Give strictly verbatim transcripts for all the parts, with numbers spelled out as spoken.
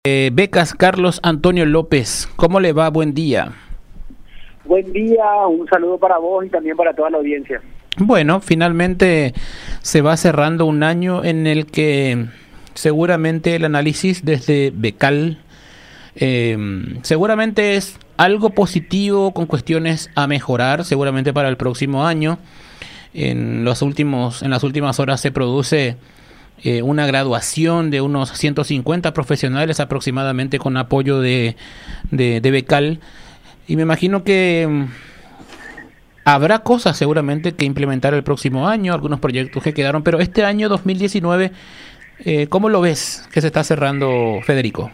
Eh, becas Carlos Antonio López, ¿cómo le va? Buen día. Buen día, un saludo para vos y también para toda la audiencia. Bueno, finalmente se va cerrando un año en el que seguramente el análisis desde Becal eh, seguramente es algo positivo con cuestiones a mejorar, seguramente para el próximo año. En los últimos, en las últimas horas se produce Eh, una graduación de unos ciento cincuenta profesionales aproximadamente con apoyo de, de, de Becal, y me imagino que um, habrá cosas seguramente que implementar el próximo año, algunos proyectos que quedaron, pero este año dos mil diecinueve, eh, ¿cómo lo ves que se está cerrando, Federico?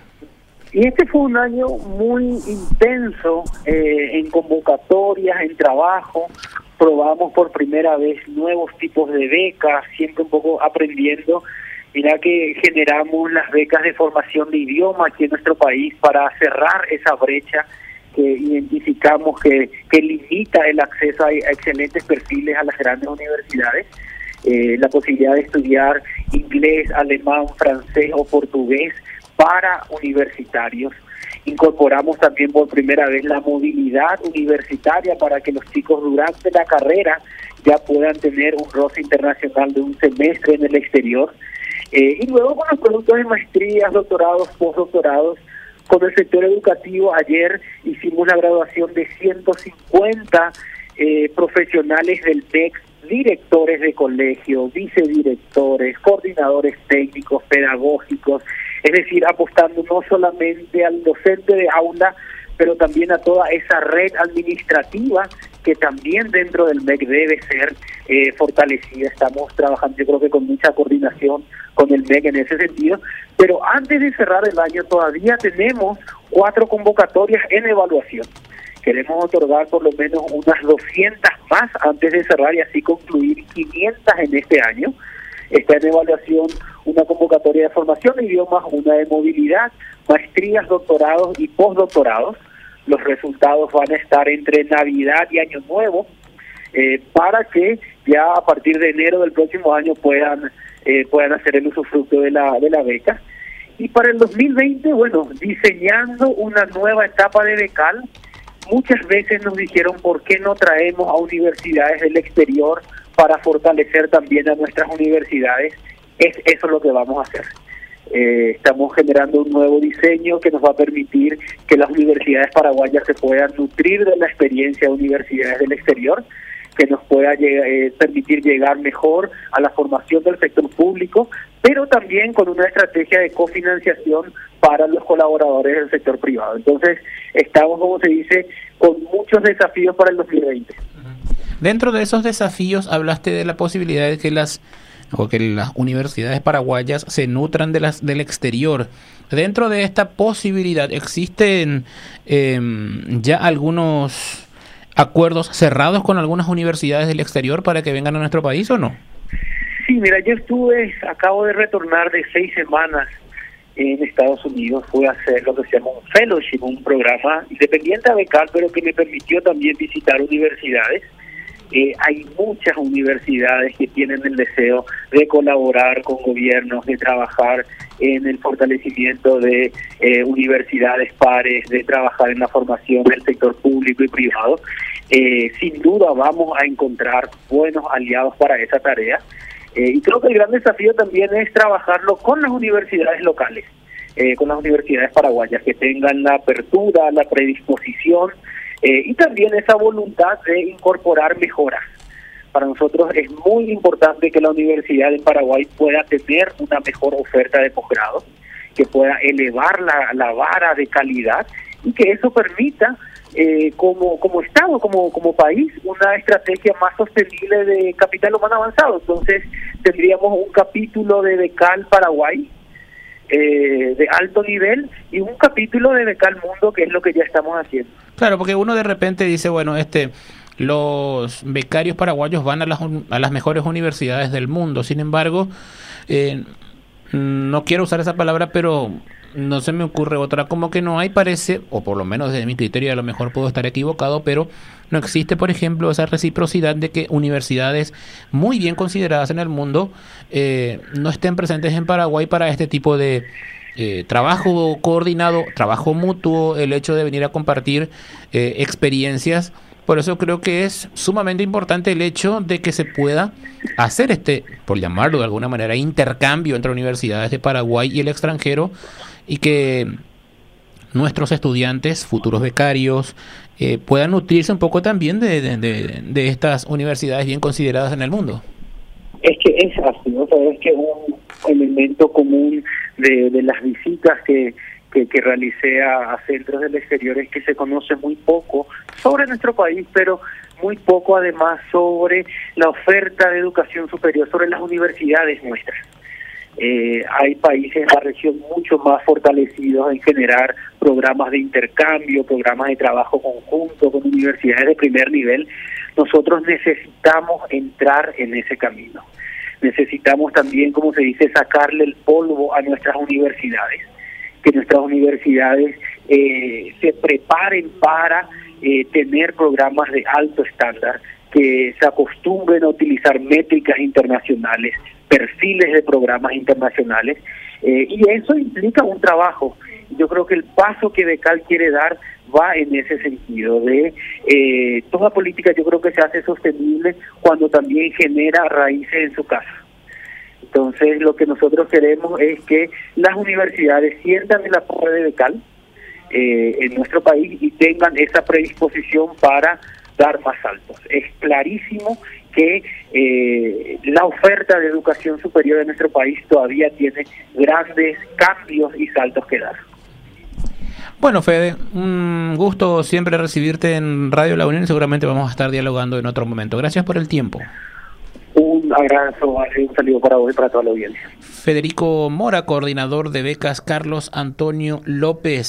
Y este fue un año muy intenso eh, en convocatorias, en trabajo. Probamos por primera vez nuevos tipos de becas, siempre un poco aprendiendo. Mira que generamos las becas de formación de idioma aquí en nuestro país para cerrar esa brecha que identificamos que, que limita el acceso a, a excelentes perfiles a las grandes universidades. Eh, la posibilidad de estudiar inglés, alemán, francés o portugués para universitarios. Incorporamos también por primera vez la movilidad universitaria para que los chicos durante la carrera ya puedan tener un roce internacional de un semestre en el exterior. Eh, y luego con los productos de maestrías, doctorados, postdoctorados, con el sector educativo. Ayer hicimos la graduación de ciento cincuenta eh, profesionales del T E C, directores de colegio, vicedirectores, coordinadores técnicos, pedagógicos, es decir, apostando no solamente al docente de aula, pero también a toda esa red administrativa que también dentro del M E C debe ser eh, fortalecida. Estamos trabajando, yo creo que con mucha coordinación con el M E C en ese sentido, pero antes de cerrar el año todavía tenemos cuatro convocatorias en evaluación. Queremos otorgar por lo menos unas doscientas más antes de cerrar y así concluir quinientas en este año. Está en evaluación una convocatoria de formación de idiomas, una de movilidad, maestrías, doctorados y postdoctorados. Los resultados van a estar entre Navidad y Año Nuevo, eh, para que ya a partir de enero del próximo año puedan eh, puedan hacer el usufructo de la de la beca. Y para el dos mil veinte, bueno, diseñando una nueva etapa de Becal. Muchas veces nos dijeron por qué no traemos a universidades del exterior para fortalecer también a nuestras universidades. Es eso lo que vamos a hacer. Eh, estamos generando un nuevo diseño que nos va a permitir que las universidades paraguayas se puedan nutrir de la experiencia de universidades del exterior, que nos pueda eh, permitir llegar mejor a la formación del sector público, pero también con una estrategia de cofinanciación para los colaboradores del sector privado. Entonces, estamos, como se dice, con muchos desafíos para el dos mil veinte. Dentro de esos desafíos hablaste de la posibilidad de que las o que las universidades paraguayas se nutran de las del exterior. Dentro de esta posibilidad, ¿existen eh, ya algunos acuerdos cerrados con algunas universidades del exterior para que vengan a nuestro país o no? Sí, mira, yo estuve, acabo de retornar de seis semanas en Estados Unidos. Fui a hacer lo que se llama un fellowship, un programa independiente a Becal, pero que me permitió también visitar universidades. Eh, hay muchas universidades que tienen el deseo de colaborar con gobiernos, de trabajar en el fortalecimiento de eh, universidades pares, de trabajar en la formación del sector público y privado. Eh, sin duda vamos a encontrar buenos aliados para esa tarea. Eh, y creo que el gran desafío también es trabajarlo con las universidades locales, eh, con las universidades paraguayas, que tengan la apertura, la predisposición, Eh, y también esa voluntad de incorporar mejoras. Para nosotros es muy importante que la Universidad de Paraguay pueda tener una mejor oferta de posgrado, que pueda elevar la, la vara de calidad y que eso permita, eh, como como Estado, como como país, una estrategia más sostenible de capital humano avanzado. Entonces, tendríamos un capítulo de Becal Paraguay, Eh, de alto nivel, y un capítulo de Becal Mundo, que es lo que ya estamos haciendo. Claro, porque uno de repente dice, bueno, este los becarios paraguayos van a las, a las mejores universidades del mundo. Sin embargo, eh, no quiero usar esa palabra, pero no se me ocurre otra, como que no hay, parece, o por lo menos desde mi criterio, a lo mejor puedo estar equivocado, pero no existe, por ejemplo, esa reciprocidad de que universidades muy bien consideradas en el mundo eh, no estén presentes en Paraguay para este tipo de eh, trabajo coordinado, trabajo mutuo, el hecho de venir a compartir eh, experiencias. Por eso creo que es sumamente importante el hecho de que se pueda hacer este, por llamarlo de alguna manera, intercambio entre universidades de Paraguay y el extranjero, y que nuestros estudiantes, futuros becarios, eh, puedan nutrirse un poco también de, de, de, de estas universidades bien consideradas en el mundo. Es que es así, ¿no? Sabes que un elemento común de, de las visitas que, que, que realicé a, a centros del exterior es que se conoce muy poco sobre nuestro país, pero muy poco además sobre la oferta de educación superior, sobre las universidades nuestras. Eh, hay países en la región mucho más fortalecidos en generar programas de intercambio, programas de trabajo conjunto con universidades de primer nivel. Nosotros necesitamos entrar en ese camino. Necesitamos también, como se dice, sacarle el polvo a nuestras universidades, que nuestras universidades eh, se preparen para eh, tener programas de alto estándar, que se acostumbren a utilizar métricas internacionales, perfiles de programas internacionales, eh, y eso implica un trabajo. Yo creo que el paso que Becal quiere dar va en ese sentido, de eh, toda política yo creo que se hace sostenible cuando también genera raíces en su casa. Entonces lo que nosotros queremos es que las universidades sientan el apoyo de Becal eh, en nuestro país y tengan esa predisposición para dar más saltos. Es clarísimo que eh, la oferta de educación superior en nuestro país todavía tiene grandes cambios y saltos que dar. Bueno, Fede, un gusto siempre recibirte en Radio La Unión y seguramente vamos a estar dialogando en otro momento. Gracias por el tiempo. Un abrazo, un saludo para vos y para toda la audiencia. Federico Mora, coordinador de becas Carlos Antonio López.